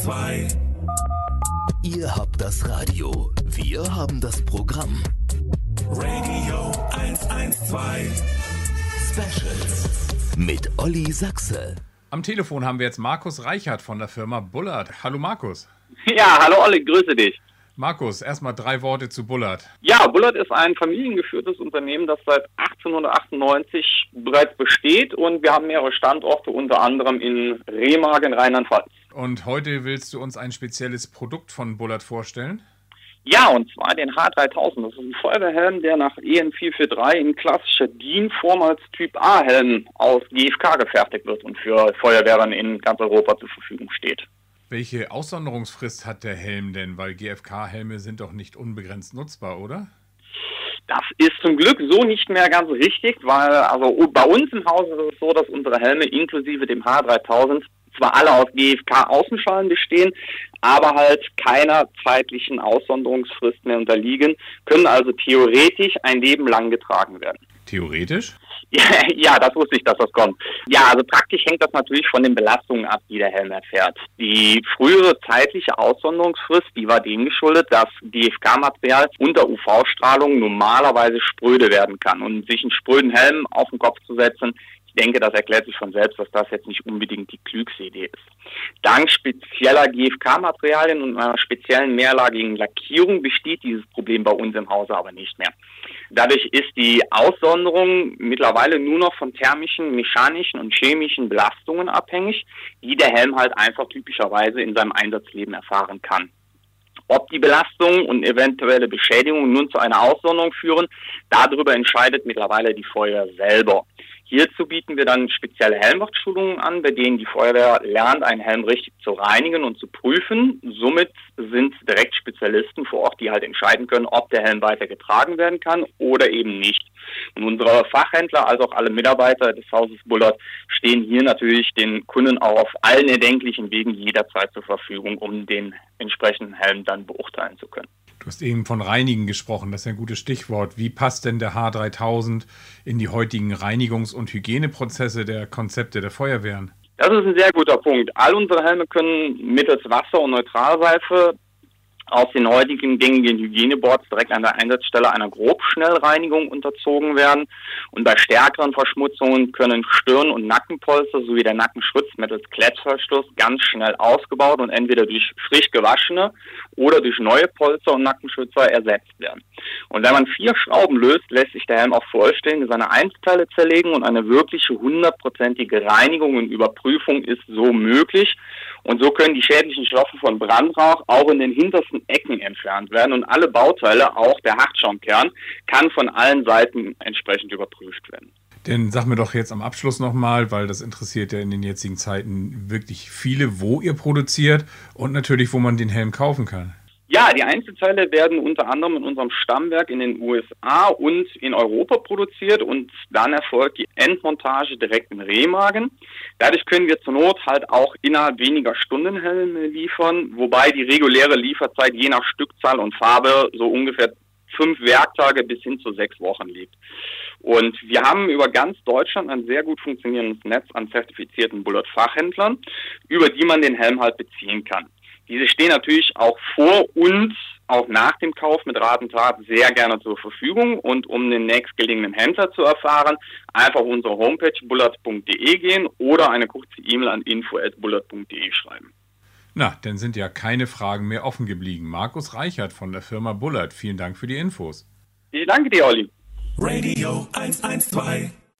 112. Ihr habt das Radio, wir haben das Programm. Radio 112. Specials mit Olli Sachse. Am Telefon haben wir jetzt Markus Reichert von der Firma Bullard. Hallo Markus. Ja, hallo Olli, grüße dich. Markus, erstmal 3 Worte zu Bullard. Ja, Bullard ist ein familiengeführtes Unternehmen, das seit 1898 bereits besteht und wir haben mehrere Standorte, unter anderem in Remagen, Rheinland-Pfalz. Und heute willst du uns ein spezielles Produkt von Bullard vorstellen? Ja, und zwar den H3000. Das ist ein Feuerwehrhelm, der nach EN 443 in klassischer DIN-Form als Typ A-Helm aus GFK gefertigt wird und für Feuerwehren in ganz Europa zur Verfügung steht. Welche Aussonderungsfrist hat der Helm denn? Weil GFK-Helme sind doch nicht unbegrenzt nutzbar, oder? Das ist zum Glück so nicht mehr ganz richtig, weil also bei uns im Haus ist es so, dass unsere Helme inklusive dem H3000 zwar alle aus GFK-Außenschalen bestehen, aber halt keiner zeitlichen Aussonderungsfrist mehr unterliegen, können also theoretisch ein Leben lang getragen werden. Theoretisch? Ja, das wusste ich, dass das kommt. Ja, also praktisch hängt das natürlich von den Belastungen ab, die der Helm erfährt. Die frühere zeitliche Aussonderungsfrist, die war dem geschuldet, dass GFK-Material unter UV-Strahlung normalerweise spröde werden kann. Und sich einen spröden Helm auf den Kopf zu setzen, ich denke, das erklärt sich von selbst, dass das jetzt nicht unbedingt die klügste Idee ist. Dank spezieller GFK-Materialien und einer speziellen mehrlagigen Lackierung besteht dieses Problem bei uns im Hause aber nicht mehr. Dadurch ist die Aussonderung mittlerweile nur noch von thermischen, mechanischen und chemischen Belastungen abhängig, die der Helm halt einfach typischerweise in seinem Einsatzleben erfahren kann. Ob die Belastung und eventuelle Beschädigungen nun zu einer Aussonderung führen, darüber entscheidet mittlerweile die Feuerwehr selber. Hierzu bieten wir dann spezielle Helmwachtschulungen an, bei denen die Feuerwehr lernt, einen Helm richtig zu reinigen und zu prüfen. Somit sind direkt Spezialisten vor Ort, die halt entscheiden können, ob der Helm weiter getragen werden kann oder eben nicht. Und unsere Fachhändler, als auch alle Mitarbeiter des Hauses Bullard, stehen hier natürlich den Kunden auch auf allen erdenklichen Wegen jederzeit zur Verfügung, um den entsprechenden Helm dann beurteilen zu können. Du hast eben von Reinigen gesprochen, das ist ein gutes Stichwort. Wie passt denn der H3000 in die heutigen Reinigungs- und Hygieneprozesse der Konzepte der Feuerwehren? Das ist ein sehr guter Punkt. All unsere Helme können mittels Wasser und Neutralseife aus den heutigen gängigen Hygieneboards direkt an der Einsatzstelle einer Grobschnellreinigung unterzogen werden. Und bei stärkeren Verschmutzungen können Stirn- und Nackenpolster sowie der Nackenschutz mittels Klettverschluss ganz schnell ausgebaut und entweder durch frisch gewaschene oder durch neue Polster und Nackenschützer ersetzt werden. Und wenn man 4 Schrauben löst, lässt sich der Helm auch vollständig in seine Einzelteile zerlegen und eine wirkliche 100%ige Reinigung und Überprüfung ist so möglich. Und so können die schädlichen Stoffe von Brandrauch auch in den hintersten Ecken entfernt werden und alle Bauteile, auch der Hartschaumkern, kann von allen Seiten entsprechend überprüft werden. Denn sag mir doch jetzt am Abschluss nochmal, weil das interessiert ja in den jetzigen Zeiten wirklich viele, wo ihr produziert und natürlich, wo man den Helm kaufen kann. Ja, die Einzelteile werden unter anderem in unserem Stammwerk in den USA und in Europa produziert und dann erfolgt die Endmontage direkt in Remagen. Dadurch können wir zur Not halt auch innerhalb weniger Stunden Helme liefern, wobei die reguläre Lieferzeit je nach Stückzahl und Farbe so ungefähr 5 Werktage bis hin zu 6 Wochen liegt. Und wir haben über ganz Deutschland ein sehr gut funktionierendes Netz an zertifizierten Bullard-Fachhändlern, über die man den Helm halt beziehen kann. Diese stehen natürlich auch vor und auch nach dem Kauf mit Rat und Tat sehr gerne zur Verfügung. Und um den nächstgelegenen Händler zu erfahren, einfach auf unsere Homepage bullard.de gehen oder eine kurze E-Mail an info@bullard.de schreiben. Na, dann sind ja keine Fragen mehr offen geblieben. Markus Reichert von der Firma Bullard, vielen Dank für die Infos. Ich danke dir, Olli. Radio 112.